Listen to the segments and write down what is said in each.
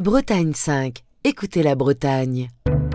Bretagne 5. Écoutez la Bretagne.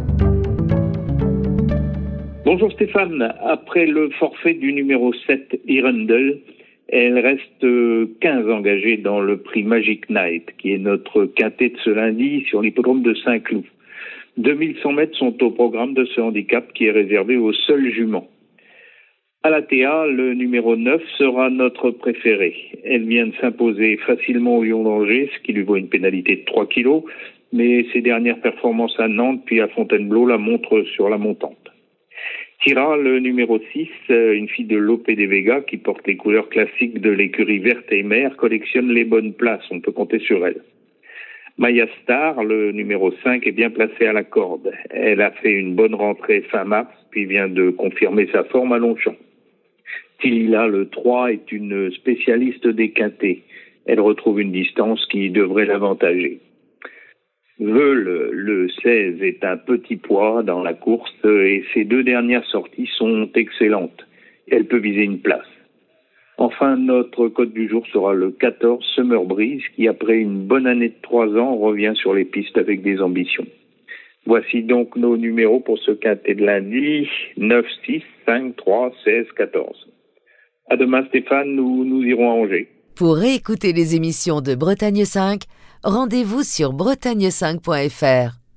Bonjour Stéphane. Après le forfait du numéro 7, Hirondelle, elle reste 15 engagées dans le prix Magic Night, qui est notre quintet de ce lundi sur l'hippodrome de Saint-Cloud. 2100 mètres sont au programme de ce handicap qui est réservé aux seuls juments. À la TA, le numéro 9 sera notre préféré. Elle vient de s'imposer facilement au Lion d'Angers, ce qui lui vaut une pénalité de 3 kilos, mais ses dernières performances à Nantes puis à Fontainebleau la montrent sur la montante. Tira, le numéro 6, une fille de Lope de Vega qui porte les couleurs classiques de l'écurie verte et mère, collectionne les bonnes places, on peut compter sur elle. Maya Star, le numéro 5, est bien placée à la corde. Elle a fait une bonne rentrée fin mars, puis vient de confirmer sa forme à Longchamp. Tilila, le 3, est une spécialiste des quintets. Elle retrouve une distance qui devrait l'avantager. Veule, le 16, est un petit poids dans la course et ses deux dernières sorties sont excellentes. Elle peut viser une place. Enfin, notre code du jour sera le 14, Summer Breeze, qui après une bonne année de 3 ans revient sur les pistes avec des ambitions. Voici donc nos numéros pour ce quintet de lundi, 9, 6, 5, 3, 16, 14. À demain Stéphane, nous irons à Angers. Pour réécouter les émissions de Bretagne 5, rendez-vous sur bretagne5.fr.